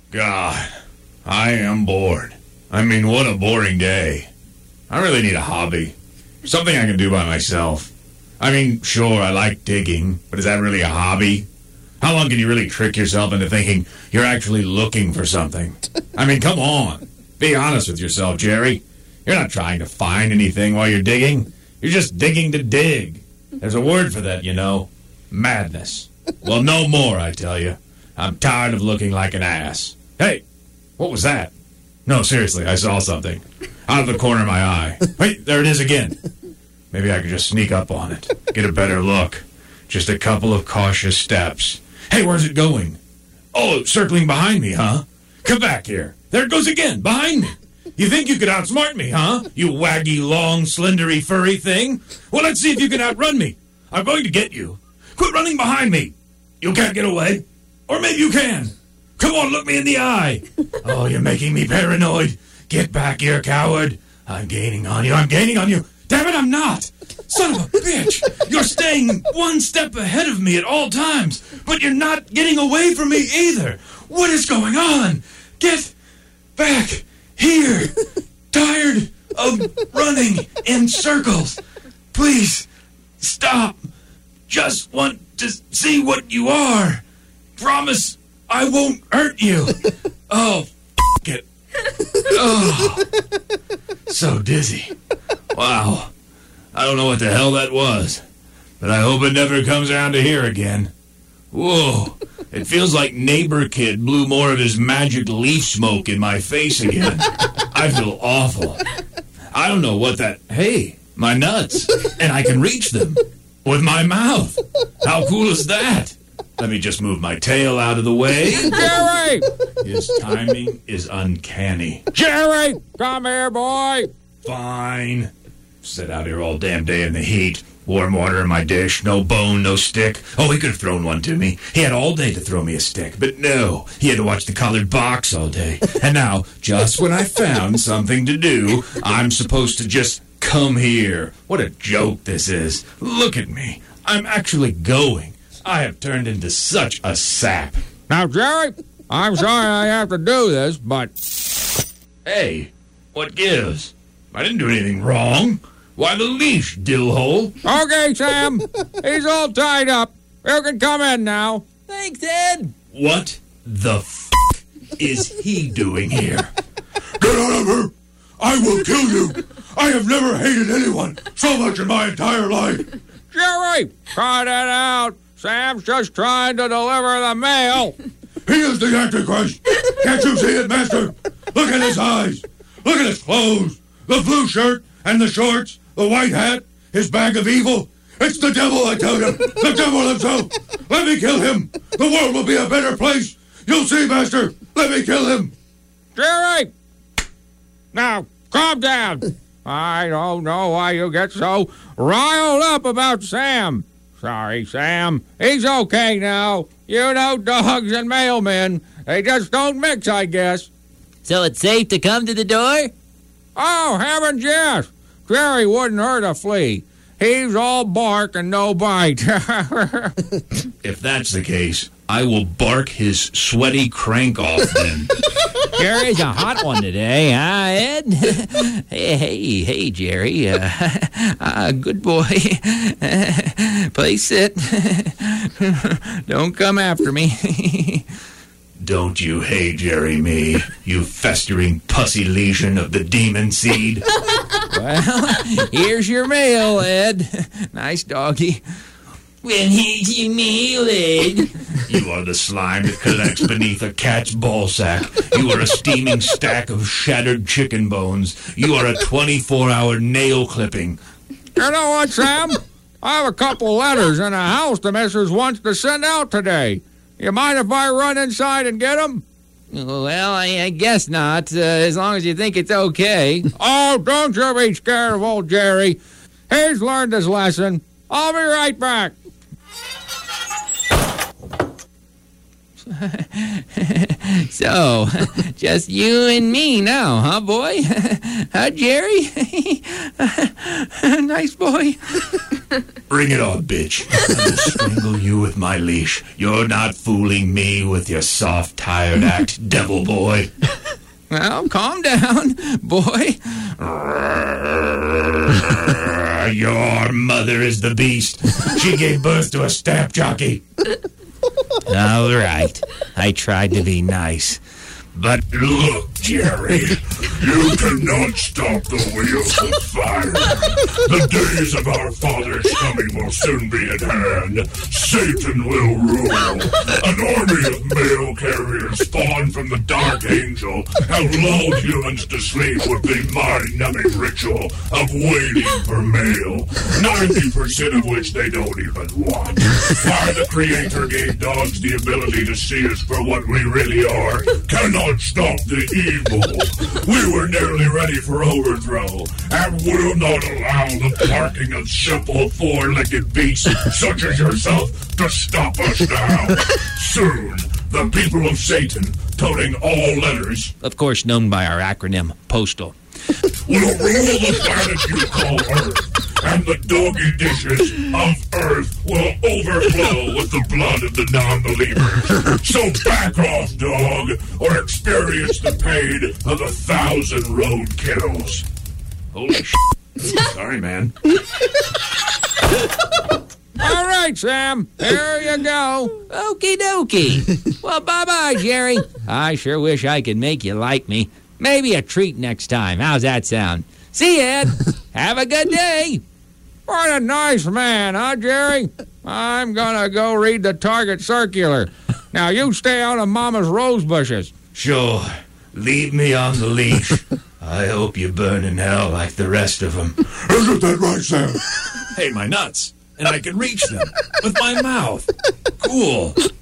God, I am bored. I mean, what a boring day. I really need a hobby. Something I can do by myself. I mean, sure, I like digging, but is that really a hobby? How long can you really trick yourself into thinking you're actually looking for something? I mean, come on. Be honest with yourself, Jerry. You're not trying to find anything while you're digging. You're just digging to dig. There's a word for that, you know. Madness. Well, no more, I tell you. I'm tired of looking like an ass. Hey, what was that? No, seriously, I saw something. Out of the corner of my eye. Wait, there it is again. Maybe I could just sneak up on it. Get a better look. Just a couple of cautious steps. Hey, where's it going? Oh, circling behind me, huh? Come back here. There it goes again, behind me. You think you could outsmart me, huh? You waggy, long, slendery, furry thing? Well, let's see if you can outrun me. I'm going to get you. Quit running behind me. You can't get away. Or maybe you can. Come on, look me in the eye. Oh, you're making me paranoid. Get back here, coward. I'm gaining on you. Damn it, I'm not. Son of a bitch. You're staying one step ahead of me at all times, but you're not getting away from me either. What is going on? Get back here. Tired of running in circles. Please, stop. Just want to see what you are. Promise I won't hurt you. Oh, f*** it. Oh, so dizzy. Wow. I don't know what the hell that was, but I hope it never comes around to here again. Whoa. It feels like neighbor kid blew more of his magic leaf smoke in my face again. I feel awful. I don't know what that... Hey, my nuts. And I can reach them with my mouth. How cool is that? Let me just move my tail out of the way. Jerry! His timing is uncanny. Jerry! Come here, boy! Fine. Sit out here all damn day in the heat. Warm water in my dish, no bone, no stick. Oh, he could have thrown one to me. He had all day to throw me a stick, but no. He had to watch the colored box all day. And now, just when I found something to do, I'm supposed to just come here. What a joke this is. Look at me. I'm actually going. I have turned into such a sap. Now, Jerry, I'm sorry I have to do this, but... Hey, what gives? I didn't do anything wrong. Why the leash, dillhole? Okay, Sam. He's all tied up. You can come in now. Thanks, Ed. What the f*** is he doing here? Get out of here! I will kill you! I have never hated anyone so much in my entire life! Jerry, cut it out. Sam's just trying to deliver the mail. He is the Antichrist! Can't you see it, Master? Look at his eyes! Look at his clothes! The blue shirt and the shorts, the white hat, his bag of evil. It's the devil, I tell you. The devil himself. Let me kill him. The world will be a better place. You'll see, Master. Let me kill him. Jerry! Now, calm down. I don't know why you get so riled up about Sam. Sorry, Sam. He's okay now. You know dogs and mailmen. They just don't mix, I guess. So it's safe to come to the door? Oh, heavens, yes. Jerry wouldn't hurt a flea. He's all bark and no bite. If that's the case, I will bark his sweaty crank off then. Jerry's a hot one today, huh, Ed? Hey, Jerry. Good boy. Play sit. Don't come after me. Don't you hate Jerry me, you festering pussy lesion of the demon seed? Well, here's your mail, Ed. Nice doggy. Well, here's your mail, Ed. You are the slime that collects beneath a cat's ballsack. You are a steaming stack of shattered chicken bones. You are a 24-hour nail clipping. You know what, Sam? I have a couple letters in a house the missus wants to send out today. You mind if I run inside and get them? Well, I guess not, as long as you think it's okay. Oh, don't you be scared of old Jerry. He's learned his lesson. I'll be right back. So, just you and me now, huh, boy? Huh, Jerry? Nice boy. Bring it on, bitch. I'll strangle you with my leash. You're not fooling me with your soft, tired act, devil boy. Well, calm down, boy. Your mother is the beast. She gave birth to a stamp jockey. All right. I tried to be nice. But look, Jerry, you cannot stop the wheels of fire. The days of our father's coming will soon be at hand. Satan will rule. An army of mail carriers spawned from the Dark Angel have lulled humans to sleep with the mind-numbing ritual of waiting for mail, 90% of which they don't even want. Why the Creator gave dogs the ability to see us for what we really are cannot stop the evil. We were nearly ready for overthrow and will not allow the barking of simple four-legged beasts such as yourself to stop us now. Soon, the people of Satan, toting all letters, Of course, known by our acronym, Postal. will rule the planet you call Earth, and the doggy dishes of Earth will overflow with the blood of the non-believers. So back off, dog, or experience the pain of 1,000 road kills. Holy shit. Sorry, man. All right, Sam. There you go. Okie dokie. Well, bye-bye, Jerry. I sure wish I could make you like me. Maybe a treat next time. How's that sound? See you, Ed. Have a good day. What a nice man, huh, Jerry? I'm gonna go read the Target circular. Now, you stay out of Mama's rose bushes. Sure, leave me on the leash. I hope you burn in hell like the rest of them. Isn't that right, Sam? Hey, my nuts. And I can reach them with my mouth. Cool.